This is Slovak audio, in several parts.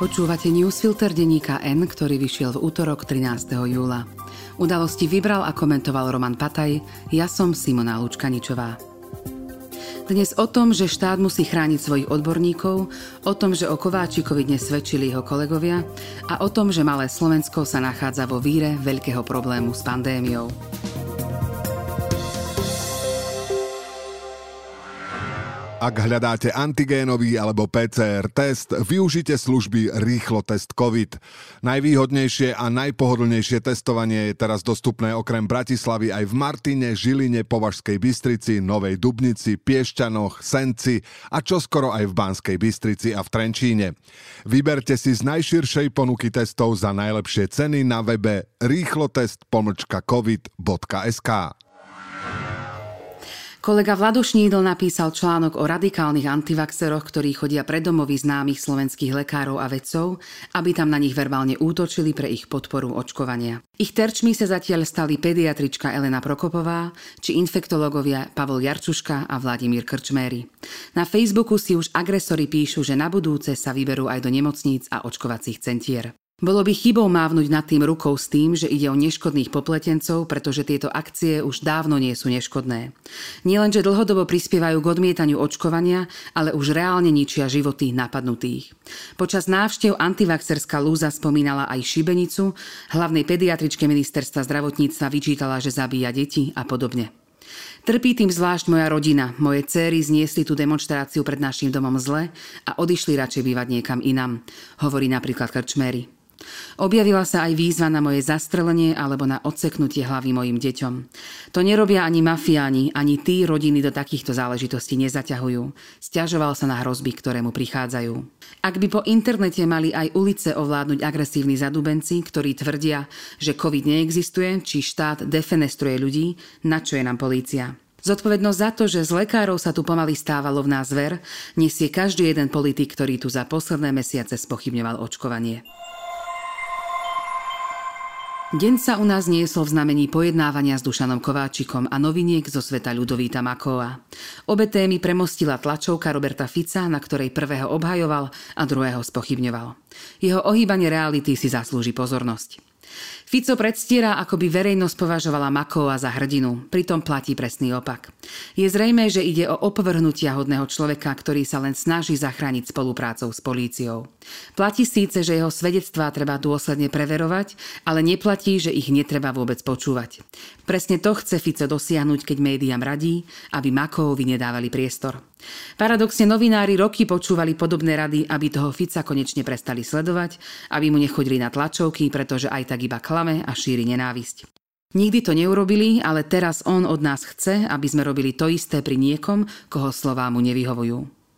Počúvate newsfilter denníka N, ktorý vyšiel v útorok 13. júla. Udalosti vybral a komentoval Roman Pataj, ja som Simona Lučkaničová. Dnes o tom, že štát musí chrániť svojich odborníkov, o tom, že o Kováčikovi dnes svedčili jeho kolegovia a o tom, že malé Slovensko sa nachádza vo víre veľkého problému s pandémiou. Ak hľadáte antigénový alebo PCR test, využite služby Rýchlotest COVID. Najvýhodnejšie a najpohodlnejšie testovanie je teraz dostupné okrem Bratislavy aj v Martine, Žiline, Považskej Bystrici, Novej Dubnici, Piešťanoch, Senci a čoskoro aj v Banskej Bystrici a v Trenčíne. Vyberte si z najširšej ponuky testov za najlepšie ceny na webe rýchlotest-covid.sk. Kolega Vlado Šnídl napísal článok o radikálnych antivaxeroch, ktorí chodia pred domovy známych slovenských lekárov a vedcov, aby tam na nich verbálne útočili pre ich podporu očkovania. Ich terčmi sa zatiaľ stali pediatrička Elena Prokopová či infektológovia Pavol Jarčuška a Vladimír Krčméry. Na Facebooku si už agresori píšu, že na budúce sa vyberú aj do nemocníc a očkovacích centier. Bolo by chybou mávnuť nad tým rukou s tým, že ide o neškodných popletencov, pretože tieto akcie už dávno nie sú neškodné. Nielenže dlhodobo prispievajú k odmietaniu očkovania, ale už reálne ničia životy napadnutých. Počas návštev antivaxerská lúza spomínala aj šibenicu, hlavnej pediatričke ministerstva zdravotníctva vyčítala, že zabíja deti a podobne. Trpí tým zvlášť moja rodina. Moje céry zniesli tú demonštráciu pred naším domom zle a odišli radšej bývať niekam inam, hovorí napríklad Krčméry. Objavila sa aj výzva na moje zastrelenie alebo na odseknutie hlavy mojim deťom. To nerobia ani mafiáni, ani tí rodiny do takýchto záležitostí nezaťahujú. Sťažoval sa na hrozby, ktoré mu prichádzajú. Ak by po internete mali aj ulice ovládnuť agresívni zadubenci, ktorí tvrdia, že COVID neexistuje, či štát defenestruje ľudí, na čo je nám polícia? Zodpovednosť za to, že z lekárov sa tu pomaly stávalo v nás zver, nesie každý jeden politik, ktorý tu za posledné mesiace spochybňoval očkovanie. Deň sa u nás niesol v znamení pojednávania s Dušanom Kováčikom a noviniek zo sveta Ľudovíta Makóa. Obe témy premostila tlačovka Roberta Fica, na ktorej prvého obhajoval a druhého spochybňoval. Jeho ohýbanie reality si zaslúži pozornosť. Fico predstiera, ako by verejnosť považovala Makóa za hrdinu, pritom platí presný opak. Je zrejmé, že ide o opovrhnutia hodného človeka, ktorý sa len snaží zachrániť spoluprácou s políciou. Platí síce, že jeho svedectvá treba dôsledne preverovať, ale neplatí, že ich netreba vôbec počúvať. Presne to chce Fico dosiahnuť, keď médiám radí, aby Makóovi nedávali priestor. Paradoxne novinári roky počúvali podobné rady, aby toho Fica konečne prestali sledovať, aby mu nechodili na tlačovky, pretože aj tak iba klame a šíri nenávisť. Nikdy to neurobili, ale teraz on od nás chce, aby sme robili to isté pri niekom, koho slová mu nevyhovujú.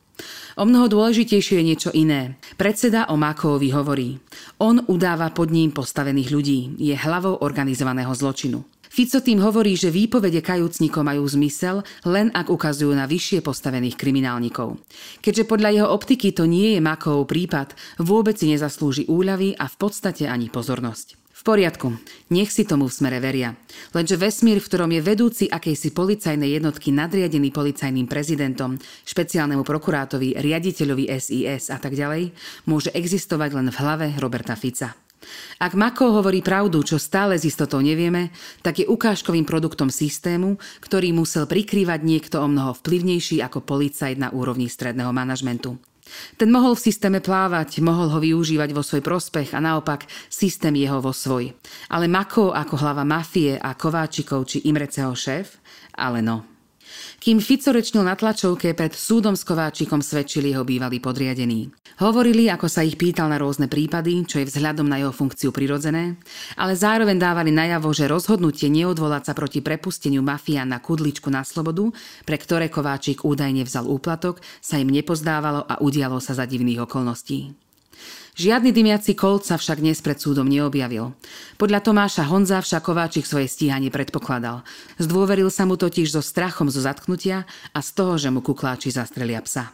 O mnoho dôležitejšie je niečo iné. Predseda o Makóovi hovorí: on udáva pod ním postavených ľudí, je hlavou organizovaného zločinu. Fico tým hovorí, že výpovede kajúcnikov majú zmysel, len ak ukazujú na vyššie postavených kriminálnikov. Keďže podľa jeho optiky to nie je Makóov prípad, vôbec si nezaslúži úľavy a v podstate ani pozornosť. V poriadku, nech si tomu v Smere veria. Lenže vesmír, v ktorom je vedúci akejsi policajnej jednotky nadriadený policajným prezidentom, špeciálnemu prokurátovi, riaditeľovi SIS a tak ďalej, môže existovať len v hlave Roberta Fica. Ak Makó hovorí pravdu, čo stále s istotou nevieme, tak je ukážkovým produktom systému, ktorý musel prikrývať niekto omnoho vplyvnejší ako policajt na úrovni stredného manažmentu. Ten mohol v systéme plávať, mohol ho využívať vo svoj prospech a naopak systém jeho vo svoj. Ale Makó ako hlava mafie a Kováčikov či Imreceho šéf? Ale no. Kým Fico rečnil na tlačovke, pred súdom s Kováčikom svedčili jeho bývalí podriadení. Hovorili, ako sa ich pýtal na rôzne prípady, čo je vzhľadom na jeho funkciu prirodzené, ale zároveň dávali najavo, že rozhodnutie neodvolať sa proti prepusteniu mafiána Kudličku na slobodu, pre ktoré Kováčik údajne vzal úplatok, sa im nepozdávalo a udialo sa za divných okolností. Žiadny dymiaci kolt sa však dnes pred súdom neobjavil. Podľa Tomáša Honza však Kováčik svoje stíhanie predpokladal. Zdôveril sa mu totiž so strachom zo zatknutia a z toho, že mu kukláči zastrelia psa.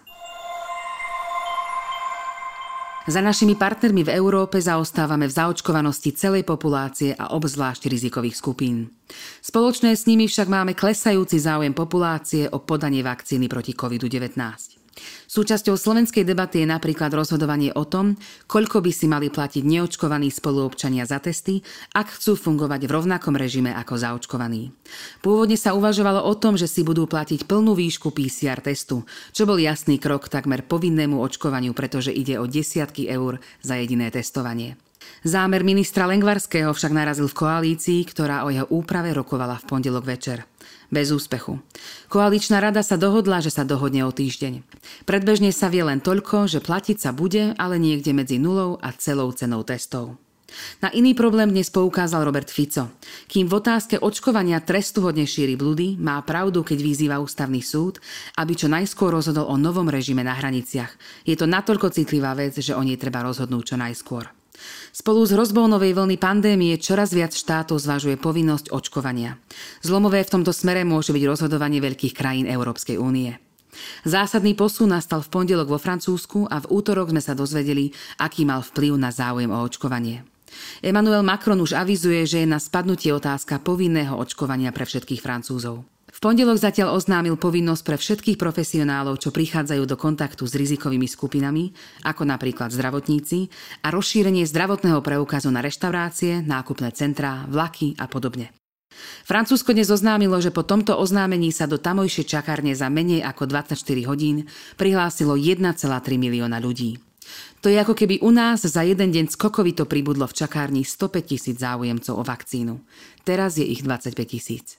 Za našimi partnermi v Európe zaostávame v zaočkovanosti celej populácie a obzvlášť rizikových skupín. Spoločné s nimi však máme klesajúci záujem populácie o podanie vakcíny proti COVID-19. Súčasťou slovenskej debaty je napríklad rozhodovanie o tom, koľko by si mali platiť neočkovaní spoluobčania za testy, ak chcú fungovať v rovnakom režime ako zaočkovaní. Pôvodne sa uvažovalo o tom, že si budú platiť plnú výšku PCR testu, čo bol jasný krok takmer povinnému očkovaniu, pretože ide o desiatky eur za jediné testovanie. Zámer ministra Lengvarského však narazil v koalícii, ktorá o jeho úprave rokovala v pondelok večer. Bez úspechu. Koaličná rada sa dohodla, že sa dohodne o týždeň. Predbežne sa vie len toľko, že platiť sa bude, ale niekde medzi nulou a celou cenou testov. Na iný problém dnes poukázal Robert Fico. Kým v otázke očkovania trestuhodne šíri blúdy, má pravdu, keď vyzýva ústavný súd, aby čo najskôr rozhodol o novom režime na hraniciach. Je to natoľko citlivá vec, že o nej treba rozhodnúť čo najskôr. Spolu s hrozbou novej vlny pandémie čoraz viac štátov zvažuje povinnosť očkovania. Zlomové v tomto smere môže byť rozhodovanie veľkých krajín Európskej únie. Zásadný posun nastal v pondelok vo Francúzsku a v útorok sme sa dozvedeli, aký mal vplyv na záujem o očkovanie. Emmanuel Macron už avizuje, že je na spadnutie otázka povinného očkovania pre všetkých Francúzov. V pondelok zatiaľ oznámil povinnosť pre všetkých profesionálov, čo prichádzajú do kontaktu s rizikovými skupinami, ako napríklad zdravotníci, a rozšírenie zdravotného preukazu na reštaurácie, nákupné centrá, vlaky a podobne. Francúzsko dnes oznámilo, že po tomto oznámení sa do tamojšej čakárne za menej ako 24 hodín prihlásilo 1,3 milióna ľudí. To je ako keby u nás za jeden deň skokovito pribudlo v čakárni 105 000 záujemcov o vakcínu. Teraz je ich 25 000.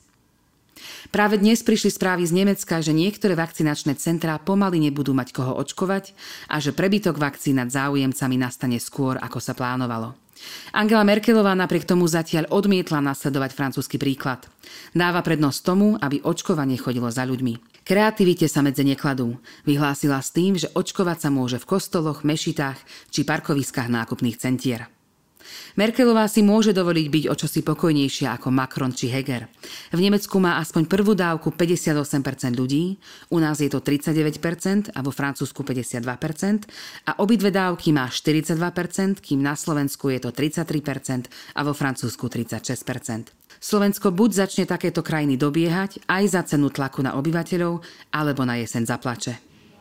Práve dnes prišli správy z Nemecka, že niektoré vakcinačné centrá pomaly nebudú mať koho očkovať a že prebytok vakcín nad záujemcami nastane skôr, ako sa plánovalo. Angela Merkelová napriek tomu zatiaľ odmietla nasledovať francúzsky príklad. Dáva prednosť tomu, aby očkovanie chodilo za ľuďmi. Kreativite sa medze nekladú. Vyhlásila s tým, že očkovať sa môže v kostoloch, mešitách či parkoviskách nákupných centier. Merkelová si môže dovoliť byť o čosi pokojnejšia ako Macron či Heger. V Nemecku má aspoň prvú dávku 58% ľudí, u nás je to 39% a vo Francúzsku 52% a obidve dávky má 42%, kým na Slovensku je to 33% a vo Francúzsku 36%. Slovensko buď začne takéto krajiny dobiehať aj za cenu tlaku na obyvateľov, alebo na jeseň zaplače.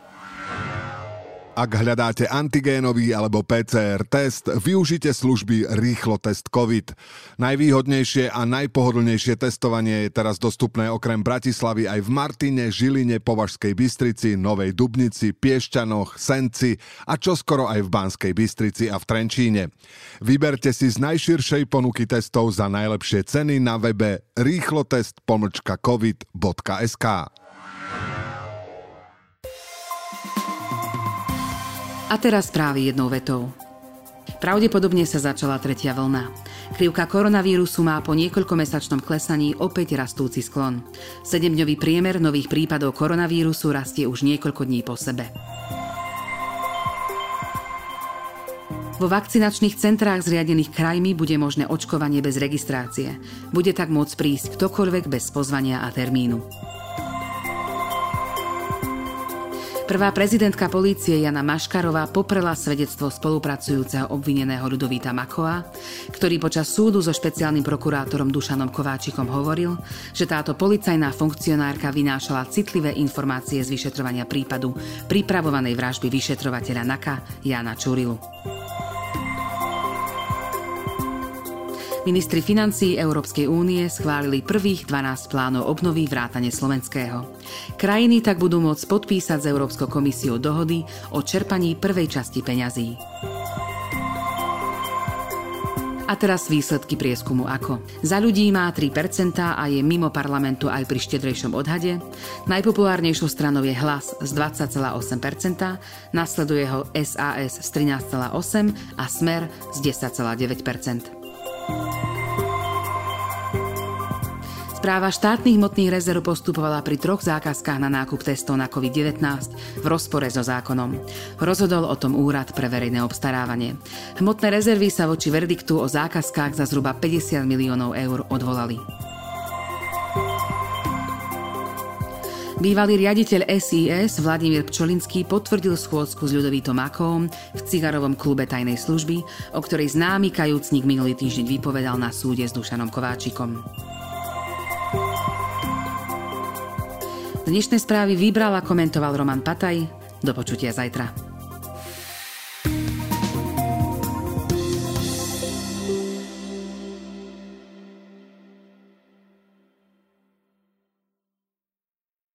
Ak hľadáte antigénový alebo PCR test, využite služby Rýchlo test COVID. Najvýhodnejšie a najpohodlnejšie testovanie je teraz dostupné okrem Bratislavy aj v Martine, Žiline, Považskej Bystrici, Novej Dubnici, Piešťanoch, Senci a čoskoro aj v Banskej Bystrici a v Trenčíne. Vyberte si z najširšej ponuky testov za najlepšie ceny na webe rýchlotest-covid.sk. A teraz správy jednou vetou. Pravdepodobne sa začala tretia vlna. Krivka koronavírusu má po niekoľkomesačnom klesaní opäť rastúci sklon. 7-dňový priemer nových prípadov koronavírusu rastie už niekoľko dní po sebe. Vo vakcinačných centrách zriadených krajmi bude možné očkovanie bez registrácie. Bude tak môcť prísť ktokoľvek bez pozvania a termínu. Prvá prezidentka polície Jana Maškarová poprela svedectvo spolupracujúceho obvineného Ľudovíta Makóa, ktorý počas súdu so špeciálnym prokurátorom Dušanom Kováčikom hovoril, že táto policajná funkcionárka vynášala citlivé informácie z vyšetrovania prípadu pripravovanej vražby vyšetrovateľa NAKA Jána Čurilu. Ministri financií Európskej únie schválili prvých 12 plánov obnovy vrátane slovenského. Krajiny tak budú môcť podpísať s Európskou komisiou dohody o čerpaní prvej časti peňazí. A teraz výsledky prieskumu ako. Za ľudí má 3% a je mimo parlamentu aj pri štedrejšom odhade. Najpopulárnejšou stranou je Hlas s 20,8%, nasleduje ho SAS s 13,8% a Smer s 10,9%. Správa štátnych hmotných rezerv postupovala pri 3 zákazkách na nákup testov na COVID-19 v rozpore so zákonom. Rozhodol o tom Úrad pre verejné obstarávanie. Hmotné rezervy sa voči verdiktu o zákazkách za zhruba 50 miliónov eur odvolali. Bývalý riaditeľ SIS Vladimír Pčolinský potvrdil schôdzku s Ľudovítom Makóom v cigarovom klube tajnej služby, o ktorej známy kajúcnik minulý týždeň vypovedal na súde s Dušanom Kováčikom. Dnešné správy vybral a komentoval Roman Pataj. Do počutia zajtra.